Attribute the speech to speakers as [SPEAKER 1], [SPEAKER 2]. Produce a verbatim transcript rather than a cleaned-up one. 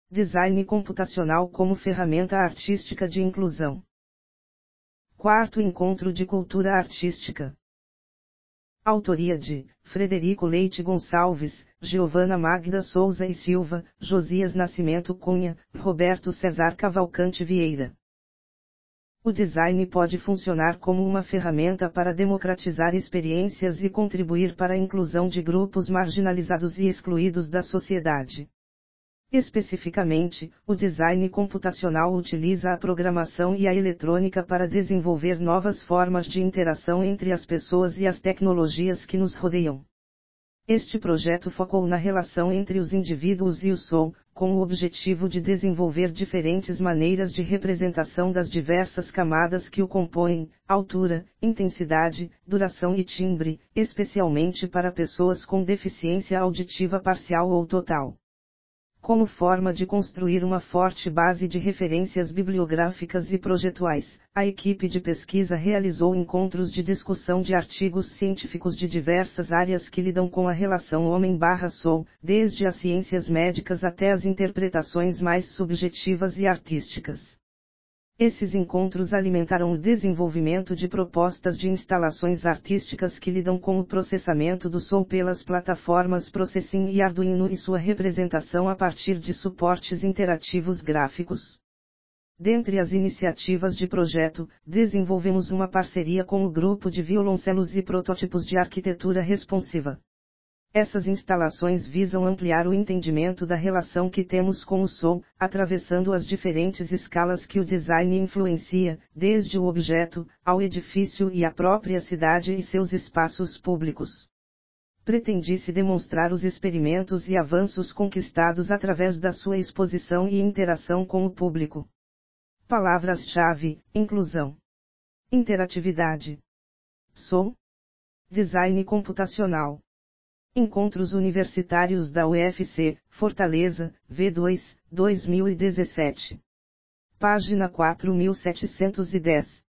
[SPEAKER 1] Design computacional como ferramenta artística de inclusão. Quarto Encontro de Cultura Artística. Autoria de Frederico Leite Gonçalves, Giovana Magda Souza e Silva, Josias Nascimento Cunha, Roberto Cesar Cavalcante Vieira. O design pode funcionar como uma ferramenta para democratizar experiências e contribuir para a inclusão de grupos marginalizados e excluídos da sociedade. Especificamente, o design computacional utiliza a programação e a eletrônica para desenvolver novas formas de interação entre as pessoas e as tecnologias que nos rodeiam. Este projeto focou na relação entre os indivíduos e o som, com o objetivo de desenvolver diferentes maneiras de representação das diversas camadas que o compõem, altura, intensidade, duração e timbre, especialmente para pessoas com deficiência auditiva parcial ou total. Como forma de construir uma forte base de referências bibliográficas e projetuais, a equipe de pesquisa realizou encontros de discussão de artigos científicos de diversas áreas que lidam com a relação homem-som, desde as ciências médicas até as interpretações mais subjetivas e artísticas. Esses encontros alimentaram o desenvolvimento de propostas de instalações artísticas que lidam com o processamento do som pelas plataformas Processing e Arduino e sua representação a partir de suportes interativos gráficos. Dentre as iniciativas de projeto, desenvolvemos uma parceria com o grupo de violoncelos e protótipos de arquitetura responsiva. Essas instalações visam ampliar o entendimento da relação que temos com o som, atravessando as diferentes escalas que o design influencia, desde o objeto, ao edifício e à própria cidade e seus espaços públicos. Pretendia-se demonstrar os experimentos e avanços conquistados através da sua exposição e interação com o público. Palavras-chave: inclusão, interatividade, som, design computacional. Encontros Universitários da U F C, Fortaleza, V dois, dois mil e dezessete. Página quatro mil setecentos e dez.